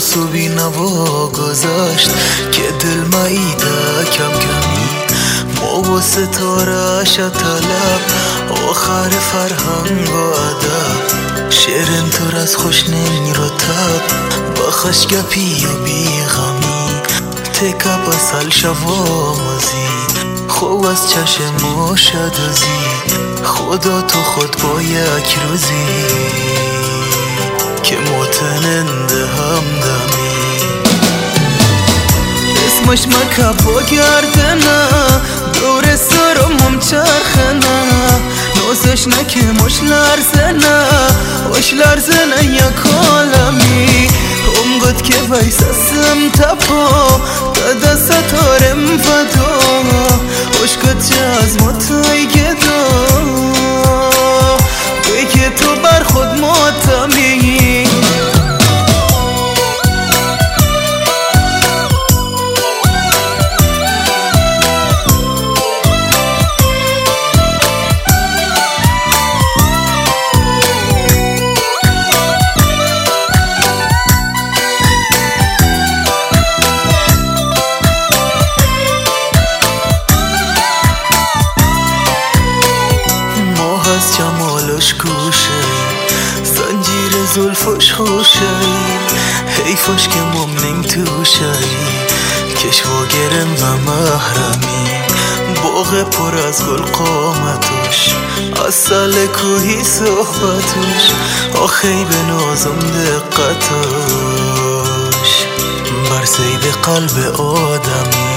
و بی نوا گذاشت که دل مایده کم کمی ما و ستاره طلب آخر فرهنگ و ادب شعرن تر از خوشنین رو تب با خشگپی و بی غمی تکه بسل شوا مزی خوب از چشم شدازی خدا تو خود با یک روزی که متننده همدمی اسمش مکه با گردنه دور سرم چرخنه نازش نکه مش لرزنه وش لرزنه یک عالمی هم گد که ویسسم تپا داده ستارم فدا وش گد چه از متای گدا بگه تو بر خود ماتمی جمالش کوشه زنجیر زلفش خوشه حیفش که ممنین توشه کشوا گرم و محرمی باغ پر از گل قامتش اصل کوهی صحبتش آخی به نازم دقتش بر سید قلب آدمی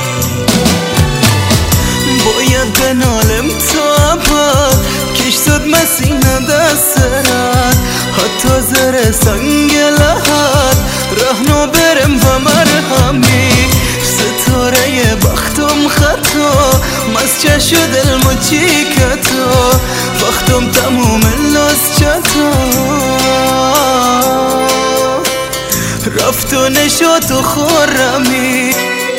باید بنالم تا ابد کش زد مسینه دست سرد حتی زر سنگ لحد رهنو برم و مرهمی ستاره بختم خطا مسچه شد المچی کتا بختم تموم لاس چتا رفت و نشات و خورمی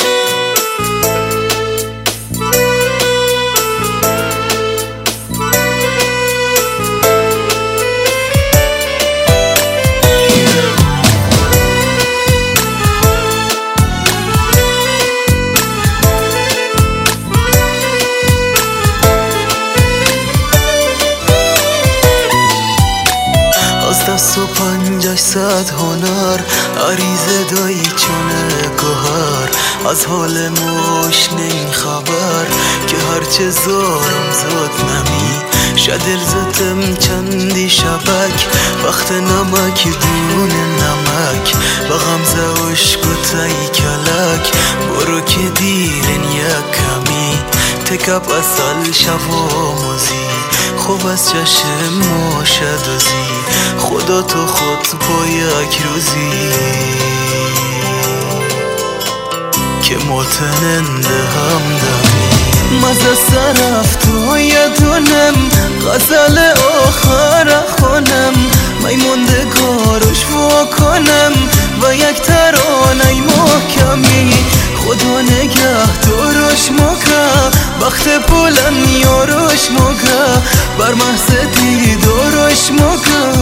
دست و پنجش صد هنر عریضه دایی چونه گوهر از حال موش نین خبر که هرچه زارم زاد نمی شدر زدم چندی شبک وقت نمک دون نمک و غمزه عشق و تایی کلک برو که دیرن یک کمی تکب اصل شوا موزی خوب از چشم ما شدازی خدا تو خود با یک روزی که متننده همدمی مزه سرفت و یدونم غزل آخر خونم میموندگارش واکنم و یک ترانه محکمی خدا نگه دارش مکه وقت بلند یارش مکه بر محض دیدارش مکه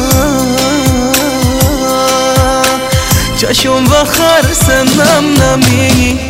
چشم و خرسندم نمی